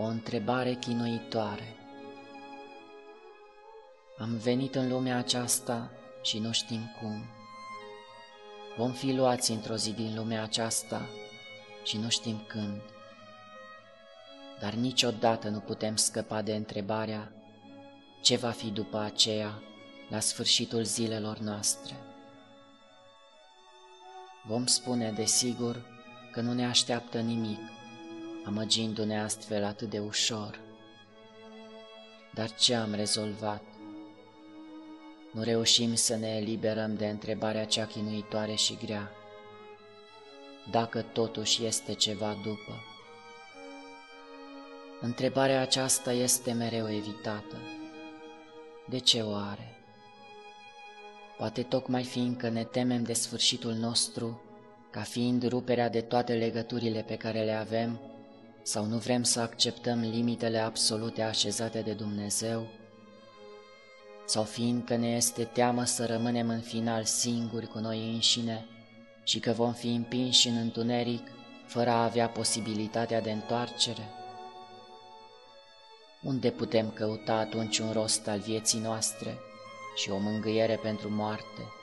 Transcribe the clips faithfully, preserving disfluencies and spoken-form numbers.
O întrebare chinuitoare. Am venit în lumea aceasta și nu știm cum. Vom fi luați într-o zi din lumea aceasta și nu știm când. Dar niciodată nu putem scăpa de întrebarea ce va fi după aceea, la sfârșitul zilelor noastre. Vom spune, desigur, că nu ne așteaptă nimic, amăgindu-ne astfel atât de ușor. Dar ce am rezolvat? Nu reușim să ne eliberăm de întrebarea cea chinuitoare și grea. Dacă totuși este ceva după. Întrebarea aceasta este mereu evitată. De ce o are? Poate tocmai fiindcă ne temem de sfârșitul nostru, ca fiind ruperea de toate legăturile pe care le avem, sau nu vrem să acceptăm limitele absolute așezate de Dumnezeu, sau fiindcă ne este teamă să rămânem în final singuri cu noi înșine și că vom fi împinși în întuneric fără a avea posibilitatea de întoarcere? Unde putem căuta atunci un rost al vieții noastre și o mângâiere pentru moarte?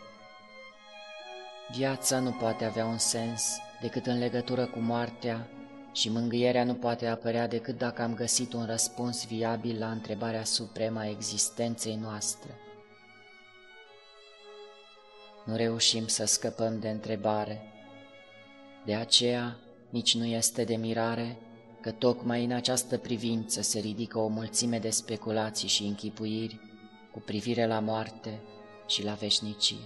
Viața nu poate avea un sens decât în legătură cu moartea și mângâierea nu poate apărea decât dacă am găsit un răspuns viabil la întrebarea supremă a existenței noastre. Nu reușim să scăpăm de întrebare, de aceea nici nu este de mirare că tocmai în această privință se ridică o mulțime de speculații și închipuiri cu privire la moarte și la veșnicie.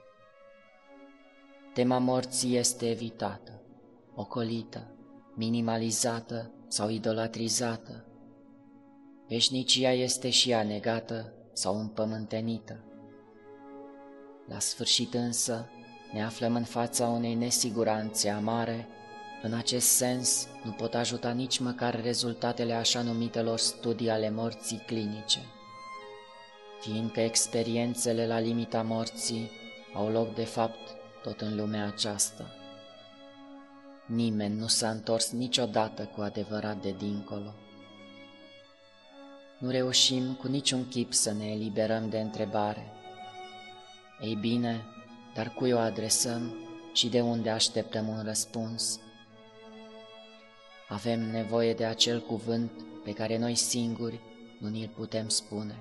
Tema morții este evitată, ocolită, minimalizată sau idolatrizată. Veșnicia este și ea negată sau împământenită. La sfârșit însă ne aflăm în fața unei nesiguranțe amare. În acest sens nu pot ajuta nici măcar rezultatele așa numitelor studii ale morții clinice, fiindcă experiențele la limita morții au loc de fapt tot în lumea aceasta. Nimeni nu s-a întors niciodată cu adevărat de dincolo. Nu reușim cu niciun chip să ne eliberăm de întrebare. Ei bine, dar cui o adresăm și de unde așteptăm un răspuns? Avem nevoie de acel cuvânt pe care noi singuri nu ni-l putem spune.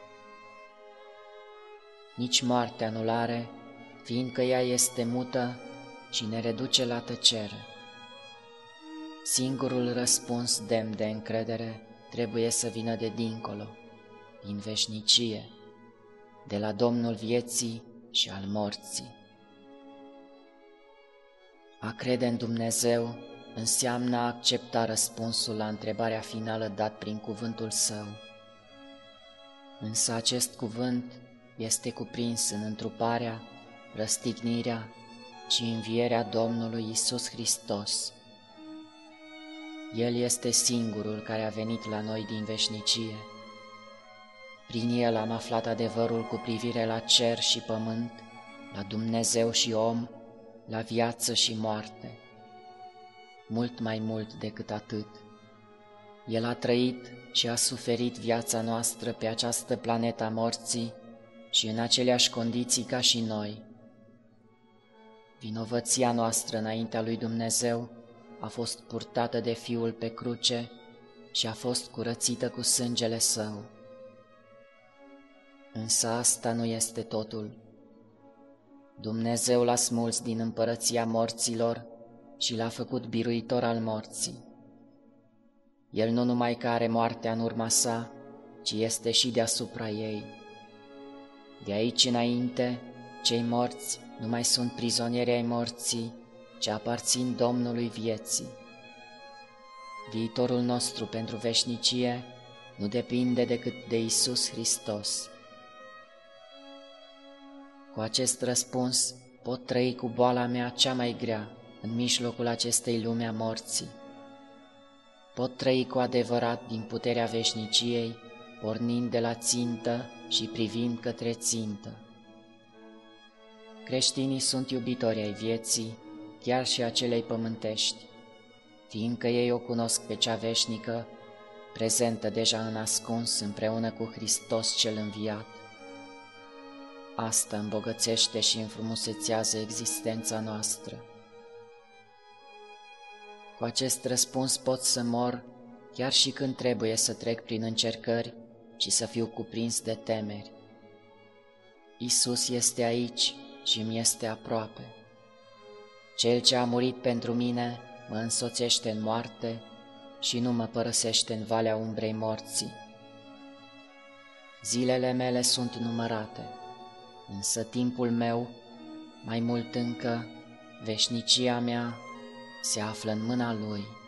Nici moartea nu l-are, fiindcă ea este mută și ne reduce la tăcere. Singurul răspuns demn de încredere trebuie să vină de dincolo, din veșnicie, de la Domnul vieții și al morții. A crede în Dumnezeu înseamnă a accepta răspunsul la întrebarea finală dat prin cuvântul Său. Însă acest cuvânt este cuprins în întruparea, răstignirea și învierea Domnului Iisus Hristos. El este singurul care a venit la noi din veșnicie. Prin El am aflat adevărul cu privire la cer și pământ, la Dumnezeu și om, la viață și moarte. Mult mai mult decât atât, El a trăit și a suferit viața noastră pe această planetă a morții și în aceleași condiții ca și noi. Vinovăția noastră înaintea lui Dumnezeu a fost purtată de Fiul pe cruce și a fost curățită cu sângele Său. Însă asta nu este totul. Dumnezeu l-a smuls din împărăția morților și l-a făcut biruitor al morții. El nu numai că are moartea în urma sa, ci este și deasupra ei. De aici înainte, cei morți nu mai sunt prizonieri ai morții, ci aparțin Domnului vieții. Viitorul nostru pentru veșnicie nu depinde decât de Iisus Hristos. Cu acest răspuns pot trăi cu boala mea cea mai grea în mijlocul acestei lumi a morții. Pot trăi cu adevărat din puterea veșniciei, pornind de la țintă și privind către țintă. Creștinii sunt iubitori ai vieții, chiar și a celei pământești, fiindcă ei o cunosc pe cea veșnică, prezentă deja în ascuns împreună cu Hristos cel înviat. Asta îmbogățește și înfrumusețează existența noastră. Cu acest răspuns pot să mor chiar și când trebuie să trec prin încercări și să fiu cuprins de temeri. Iisus este aici și îmi este aproape. Cel ce a murit pentru mine mă însoțește în moarte și nu mă părăsește în valea umbrei morții. Zilele mele sunt numărate, însă timpul meu, mai mult încă, veșnicia mea, se află în mâna Lui.